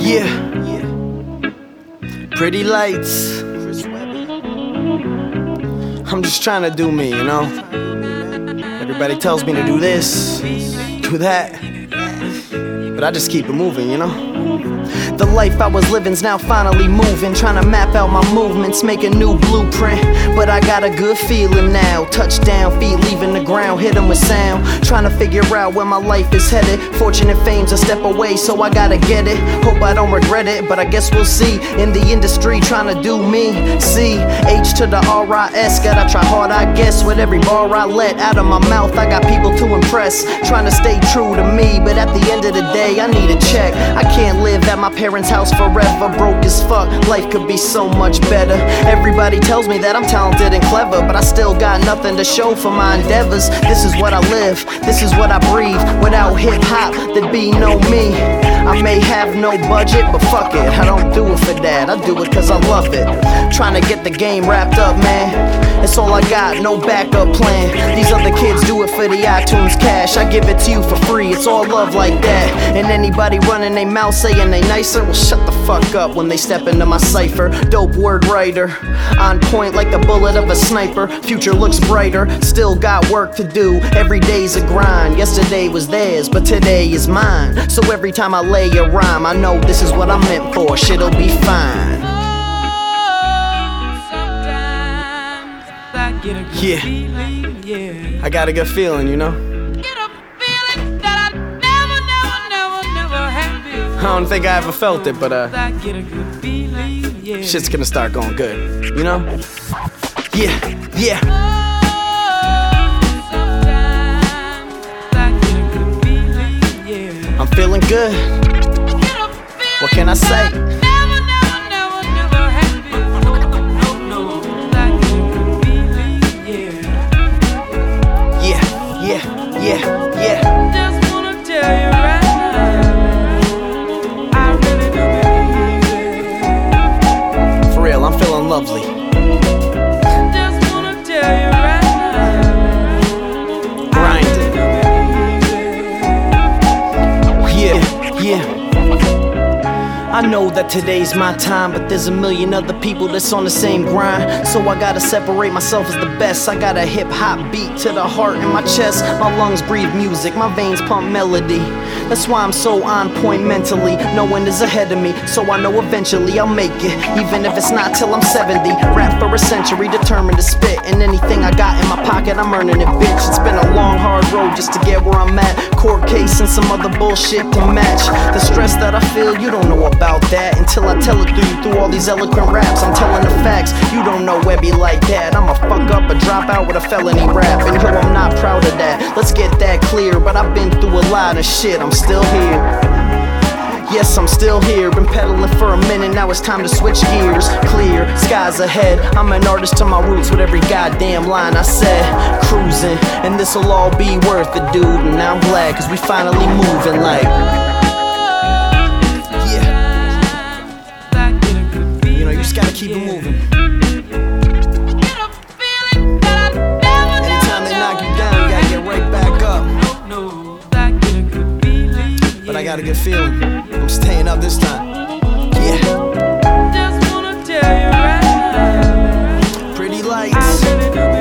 Yeah. Pretty lights. I'm just trying to do me, you know? Everybody tells me to do this, do that, but I just keep it moving, you know? The life I was living's now finally moving, trying to map out my movements, make a new blueprint. But I got a good feeling now. Touchdown, feet leaving the ground, hit 'em with sound. Trying to figure out where my life is headed. Fortune and fame's a step away, so I gotta get it. Hope I don't regret it, but I guess we'll see. In the industry, trying to do me. C, H to the R-I-S, gotta try hard, I guess. With every bar I let out of my mouth, I got people to impress. Trying to stay true to me, but at the end of the day, I need a check. I can't live at my parents' house forever, broke as fuck. Life could be so much better. Everybody tells me that I'm talented and clever, but I still got nothing to show for my endeavors. This is what I live, this is what I breathe. Without hip-hop, there'd be no me. I may have no budget, but fuck it, I don't do it for that, I do it cause I love it. Trying to get the game wrapped up, man, it's all I got, no backup plan. These other kids do it for the iTunes cash, I give it to you for free, it's all love like that. And anybody running their mouth saying they nicer, well shut the fuck up when they step into my cipher. Dope word writer, on point like the bullet of a sniper. Future looks brighter, still got work to do. Every day's a grind, yesterday was theirs, but today is mine. So every time I lay a rhyme, I know this is what I'm meant for, shit'll be fine. Yeah, I got a good feeling, you know? I don't think I ever felt it, but shit's gonna start going good, you know? Yeah. I'm feeling good. What can I say? Yeah. Just wanna tell you right now, I really do believe it. For real, I'm feeling lovely. Just wanna tell you right now, grinding. Yeah. I know that today's my time, but there's a million other people that's on the same grind. So I gotta separate myself as the best. I got a hip-hop beat to the heart in my chest. My lungs breathe music, my veins pump melody. That's why I'm so on point mentally. No one is ahead of me, so I know eventually I'll make it, even if it's not till I'm 70. Rap for a century, determined to spit. And anything I got in my pocket, I'm earning it, bitch. It's been a long, hard road just to get where I'm at. Court case and some other bullshit to match the stress that I feel. You don't know about that until I tell it to you through all these eloquent raps. I'm telling the facts, you don't know where be like that. I'm a fuck up, a drop out with a felony rap, and yo, I'm not proud of that. Let's get that clear, but I've been through a lot of shit, I'm still here. Yes, I'm still here, been pedaling for a minute, now it's time to switch gears. Clear, skies ahead, I'm an artist to my roots with every goddamn line I said. Cruising, and this'll all be worth it, dude, and I'm glad, cause we finally moving like. Gotta keep it moving. Anytime they knock you down, you gotta get right back up. But I got a good feeling, I'm staying up this time. Yeah. Just wanna tell you right now, Pretty lights.